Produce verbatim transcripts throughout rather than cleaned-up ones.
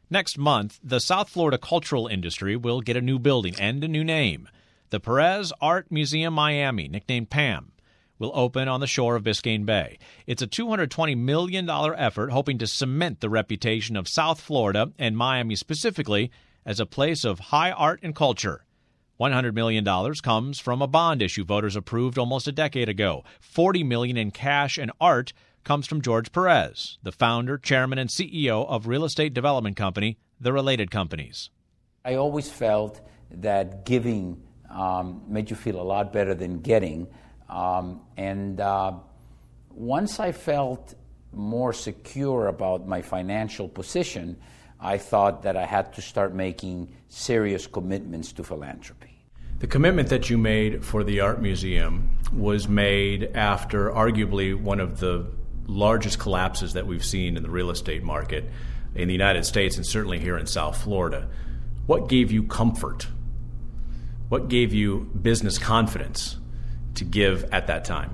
Next month, the South Florida cultural industry will get a new building and a new name. The Perez Art Museum Miami, nicknamed PAM, will open on the shore of Biscayne Bay. It's a two hundred twenty million dollars effort hoping to cement the reputation of South Florida and Miami specifically as a place of high art and culture. one hundred million dollars comes from a bond issue voters approved almost a decade ago. forty million dollars in cash and art comes from George Perez, the founder, chairman, and C E O of real estate development company, The Related Companies. I always felt that giving um, made you feel a lot better than getting. Um, and uh, once I felt more secure about my financial position, I thought that I had to start making serious commitments to philanthropy. The commitment that you made for the Art Museum was made after arguably one of the largest collapses that we've seen in the real estate market in the United States and certainly here in South Florida. What gave you comfort? What gave you business confidence to give at that time?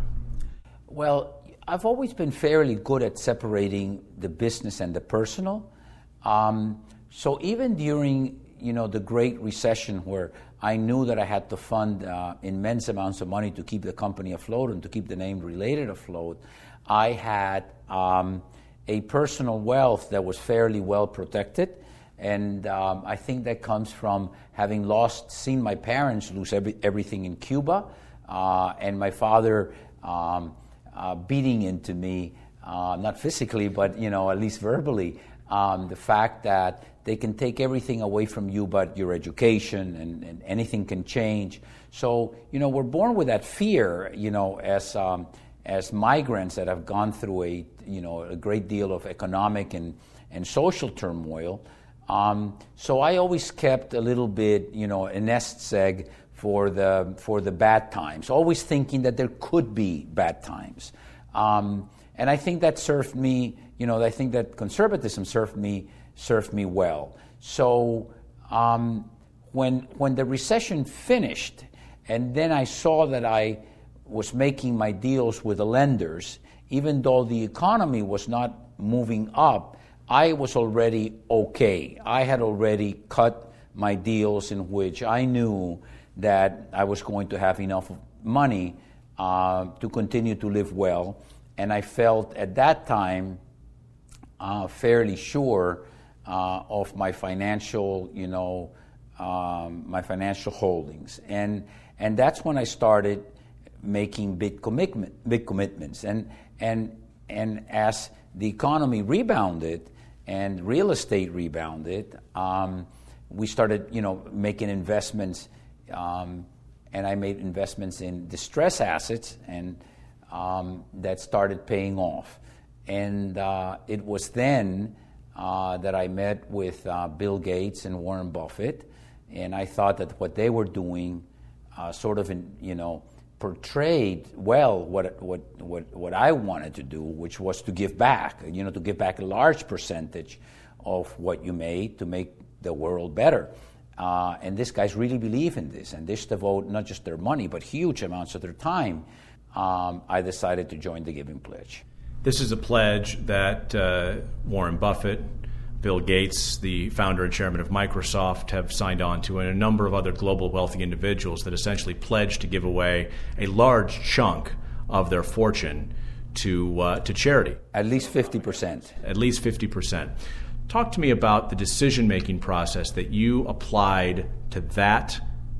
Well, I've always been fairly good at separating the business and the personal. Um, so even during, you know, the Great Recession, where I knew that I had to fund uh, immense amounts of money to keep the company afloat and to keep the name Related afloat, I had um, a personal wealth that was fairly well protected. And um, I think that comes from having lost, seen my parents lose every, everything in Cuba, uh, and my father um, uh, beating into me, uh, not physically, but you know, at least verbally, um, the fact that they can take everything away from you but your education, and, and anything can change. So, you know, we're born with that fear, you know, as um, as migrants that have gone through a, you know, a great deal of economic and, and social turmoil. Um, so I always kept a little bit, you know, a nest egg for the for the bad times, always thinking that there could be bad times. Um, and I think that served me, you know, I think that conservatism served me served me well. So um, when when the recession finished, and then I saw that I was making my deals with the lenders, even though the economy was not moving up, I was already okay. I had already cut my deals in which I knew that I was going to have enough money uh, to continue to live well. And I felt at that time uh, fairly sure uh, of my financial, you know, um, my financial holdings. And and that's when I started making big commitment, big commitments. And and and as the economy rebounded and real estate rebounded, um, we started, you know, making investments, um, and I made investments in distress assets, and um, that started paying off. And uh, it was then uh, that I met with uh, Bill Gates and Warren Buffett, and I thought that what they were doing, uh, sort of, in, you know, portrayed well what what what what I wanted to do, which was to give back, you know, to give back a large percentage of what you made to make the world better. Uh, and these guys really believe in this, and they devote not just their money, but huge amounts of their time. Um, I decided to join the Giving Pledge. This is a pledge that uh, Warren Buffett, Bill Gates, the founder and chairman of Microsoft, have signed on to, and a number of other global wealthy individuals that essentially pledge to give away a large chunk of their fortune to uh, to charity. At least fifty percent. At least fifty percent. Talk to me about the decision-making process that you applied to that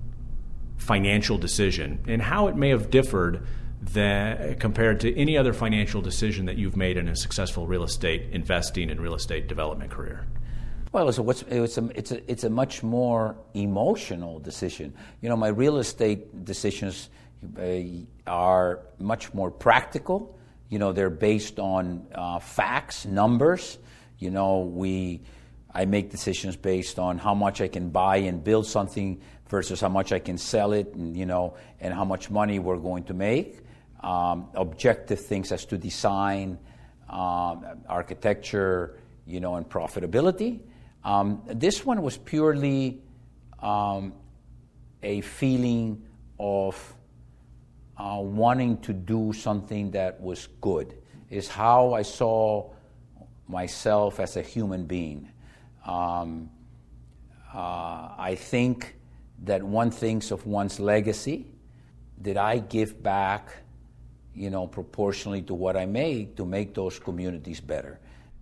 financial decision and how it may have differed than, compared to any other financial decision that you've made in a successful real estate investing and real estate development career. Well, it's a, it's a, it's a, it's a much more emotional decision. You know, my real estate decisions uh, are much more practical. You know, they're based on uh, facts, numbers. You know, we, I make decisions based on how much I can buy and build something versus how much I can sell it, and you know, and how much money we're going to make. Um, objective things as to design, um, architecture, you know, and profitability. Um, this one was purely um, a feeling of uh, wanting to do something that was good. Is how I saw myself as a human being. Um, uh, I think that one thinks of one's legacy. Did I give back, you know, proportionally to what I make to make those communities better?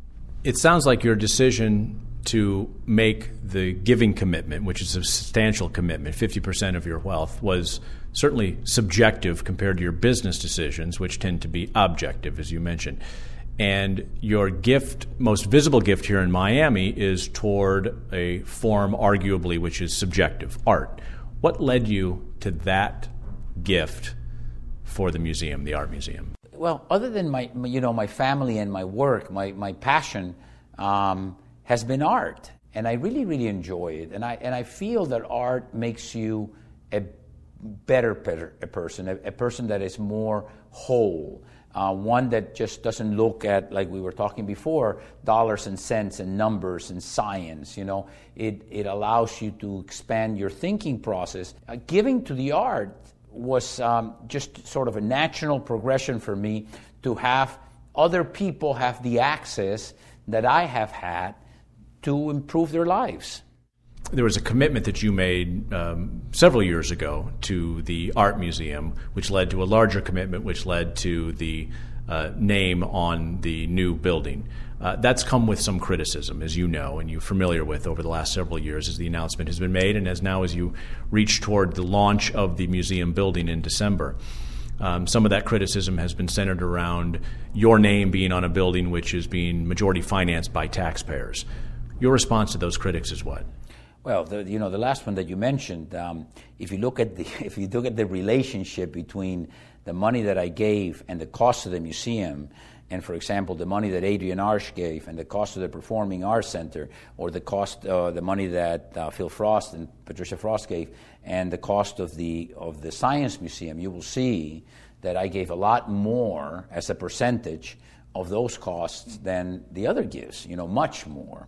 It sounds like your decision to make the giving commitment, which is a substantial commitment, fifty percent of your wealth, was certainly subjective compared to your business decisions, which tend to be objective, as you mentioned. And your gift, most visible gift here in Miami, is toward a form, arguably, which is subjective, art. What led you to that gift for the museum, the Art Museum? Well, other than my, you know, my family and my work, my, my passion um, has been art. And I really, really enjoy it. And I, and I feel that art makes you a better, better a person, a, a person that is more whole. Uh, one that just doesn't look at, like we were talking before, dollars and cents and numbers and science. You know, it, it allows you to expand your thinking process. Uh, giving to the art was um, just sort of a natural progression for me to have other people have the access that I have had to improve their lives. There was a commitment that you made um, several years ago to the Art Museum, which led to a larger commitment, which led to the uh, name on the new building. Uh, that's come with some criticism, as you know, and you're familiar with over the last several years as the announcement has been made, and as now as you reach toward the launch of the museum building in December. Um, some of that criticism has been centered around your name being on a building which is being majority financed by taxpayers. Your response to those critics is what? Well, the, you know, the last one that you mentioned, um, if you look at the if you look at the relationship between the money that I gave and the cost of the museum, and for example, the money that Adrian Arsh gave and the cost of the Performing Arts Center, or the cost, uh, the money that uh, Phil Frost and Patricia Frost gave, and the cost of the of the Science Museum, you will see that I gave a lot more as a percentage of those costs than the other gives. You know, much more.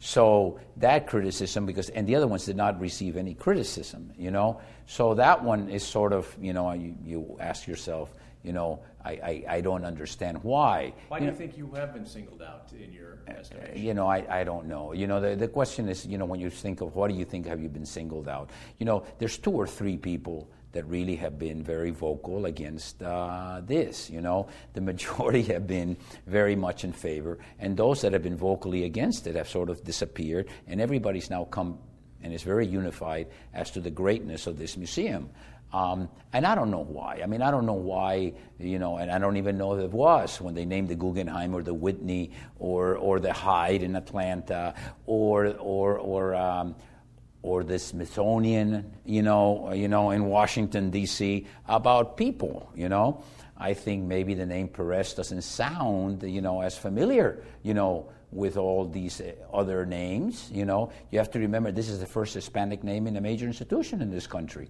So that criticism, because, and the other ones did not receive any criticism, you know. So that one is sort of, you know, you, you ask yourself, you know, I, I, I don't understand why. Why you do know, you think you have been singled out in your estimation? You know, I, I don't know. You know, the, the question is, you know, when you think of what do you think have you been singled out? You know, there's two or three people that really have been very vocal against uh, this, you know. The majority have been very much in favor, and those that have been vocally against it have sort of disappeared, and everybody's now come and is very unified as to the greatness of this museum. Um, and I don't know why. I mean, I don't know why, you know, and I don't even know if it was when they named the Guggenheim or the Whitney or or the Hyde in Atlanta or or or um, or the Smithsonian, you know, you know, in Washington, D C, about people, you know. I think maybe the name Perez doesn't sound, you know, as familiar, you know, with all these other names, you know. You have to remember this is the first Hispanic name in a major institution in this country.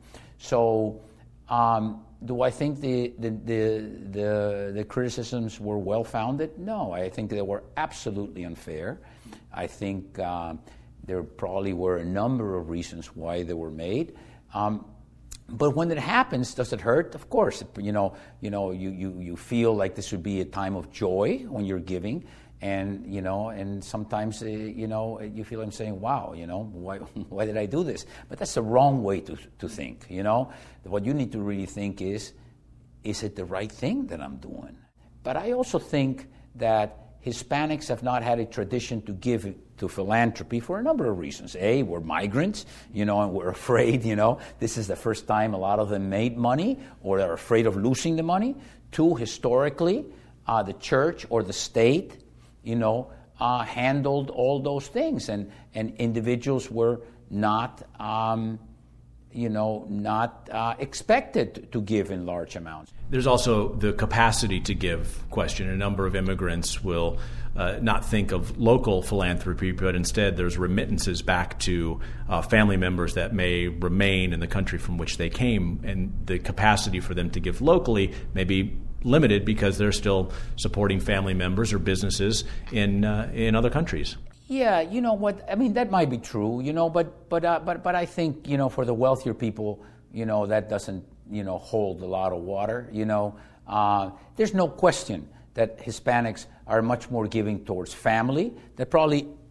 So um, do I think the, the, the, the, the criticisms were well-founded? No, I think they were absolutely unfair. I think uh, there probably were a number of reasons why they were made. Um, But when it happens, does it hurt? Of course. You know, you know, you, you, you feel like this would be a time of joy when you're giving, and you know, and sometimes uh, you know, you feel I'm saying, "Wow, you know, why why did I do this?" But that's the wrong way to to think. You know, what you need to really think is, is it the right thing that I'm doing? But I also think that Hispanics have not had a tradition to give to philanthropy for a number of reasons. A, we're migrants, you know, and we're afraid, you know, this is the first time a lot of them made money or they're afraid of losing the money. Two, historically, uh, the church or the state, you know, uh, handled all those things, and, and individuals were not, um, you know, not uh, expected to give in large amounts. There's also the capacity to give question. A number of immigrants will uh, not think of local philanthropy, but instead there's remittances back to uh, family members that may remain in the country from which they came, and the capacity for them to give locally may be limited because they're still supporting family members or businesses in uh, in other countries. Yeah, you know what? I mean, that might be true, you know, but but uh, but but I think, you know, for the wealthier people, you know, that doesn't, you know, hold a lot of water. You know, uh, there's no question that Hispanics are much more giving towards family. That probably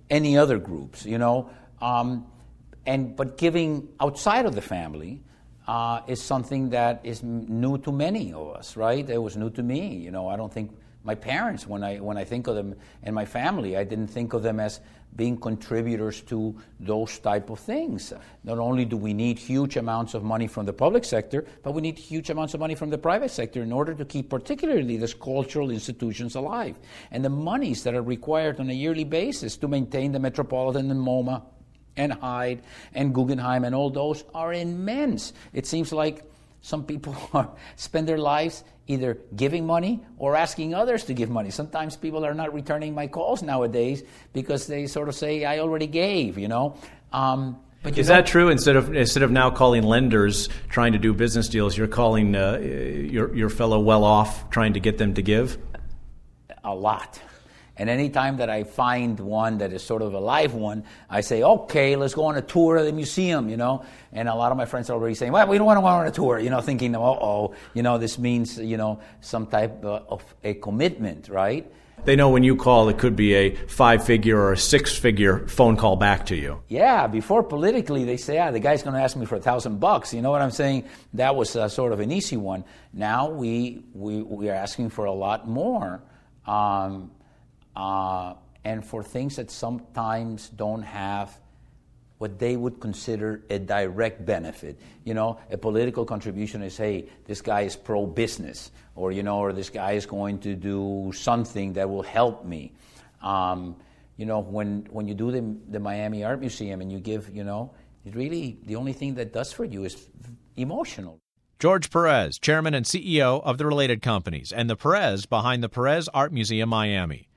any other groups, you know. Um, and but giving outside of the family uh, is something that is new to many of us, right? It was new to me. You know, I don't think my parents, when I when I think of them and my family, I didn't think of them as being contributors to those type of things. Not only do we need huge amounts of money from the public sector, but we need huge amounts of money from the private sector in order to keep particularly these cultural institutions alive. And the monies that are required on a yearly basis to maintain the Metropolitan and MoMA and Hyde and Guggenheim and all those are immense. It seems like some people are, spend their lives either giving money or asking others to give money. Sometimes people are not returning my calls nowadays because they sort of say, I already gave, you know. Um, but you Is know, that true? Instead of instead of now calling lenders trying to do business deals, you're calling uh, your, your fellow well-off trying to get them to give? A lot. And any time that I find one that is sort of a live one, I say, okay, let's go on a tour of the museum, you know. And a lot of my friends are already saying, well, we don't want to go on a tour, you know, thinking, uh-oh, you know, this means, you know, some type of a commitment, right? They know when you call, it could be a five-figure or a six-figure phone call back to you. Yeah, before politically, they say, ah, the guy's going to ask me for a thousand bucks. You know what I'm saying? That was uh, sort of an easy one. Now we we, we are asking for a lot more. Um, Uh, and for things that sometimes don't have what they would consider a direct benefit. You know, a political contribution is, hey, this guy is pro-business, or, you know, or this guy is going to do something that will help me. Um, you know, when when you do the, the Miami Art Museum and you give, you know, it really, the only thing that does for you is emotional. George Perez, chairman and C E O of the Related Companies, and the Perez behind the Perez Art Museum Miami.